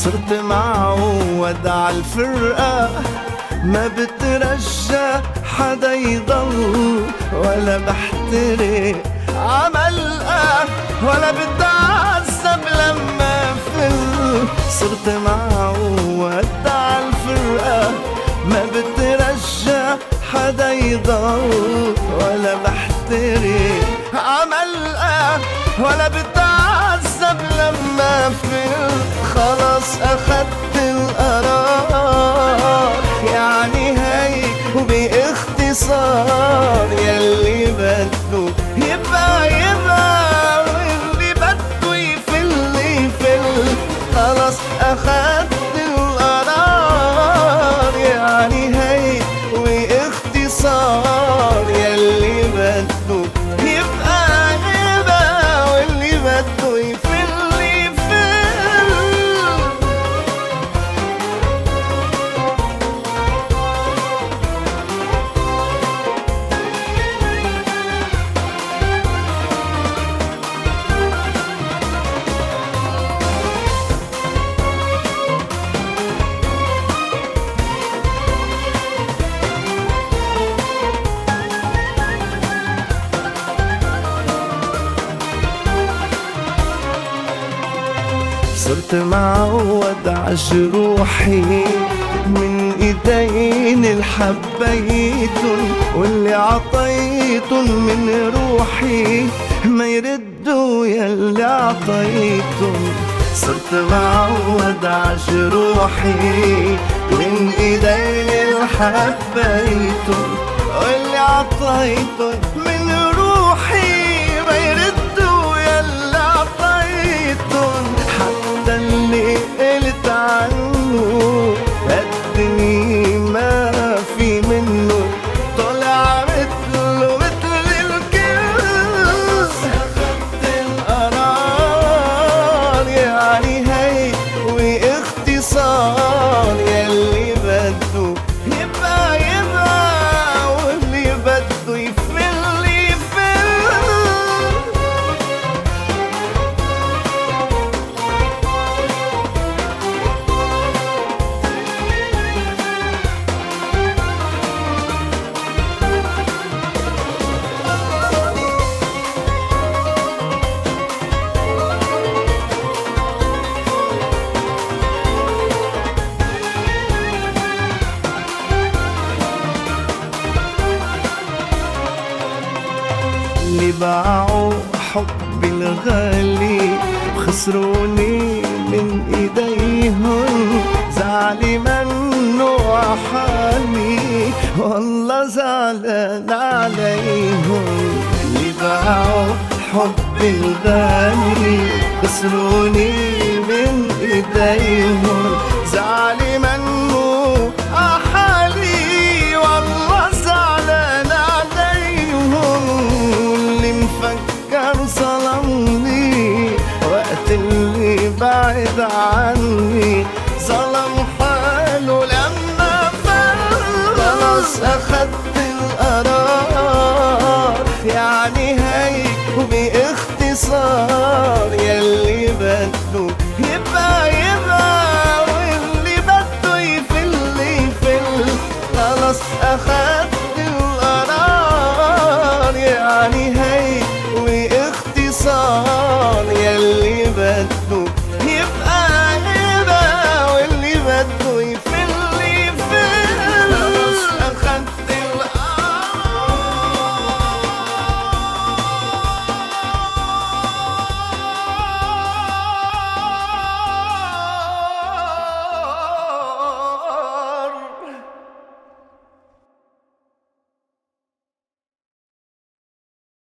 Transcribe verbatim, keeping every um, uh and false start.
صرت معود عالفرقة، ما بترجى حدا يضل، ولا بحترق عملقة، ولا بتعذب لما فل. صرت معود عالفرقة، ما بترجى حدا يضل، ولا بحترق عملقة، ولا بتعذب لما فل. خلاص أخدت القرار، يعني هي وباختصار يلي بده يبقى يبقى، واللي بده يفل يفل. خلاص أخدت القرار، يعني هي واختصار يلي بده يبقى يبقى، واللي بده يفل صرت معود عجروحي من ايدين الحبيتن، واللي عطيتن من روحي ما يردوا يلي عطيتن. صرت معود عجروحي من ايدين الحبيتن، واللي عطيتن من روحي ما يردوا يلي عطيتن. حتى اللي قلت عنه قدني ما في منه، طلع مثله مثل الكل. أخدت القرار، يعني هي واختصار يلي بده يبقى يبقى، واللي بده يفل يفل. اللي باعوا حبي الغالي خسروني من ايديهم، زعلي منه عحالي والله زعلان عليهم. اللي باعوا حبي الغالي خسروني من ايديهم، زعلي منه عحالي والله زعلان عليهم. اللي مفكر ظلمني وقت اللي بعد عني، ظلم حاله لما فل. خلاص أخدت القرار، يعني هي وباختصار يلي بده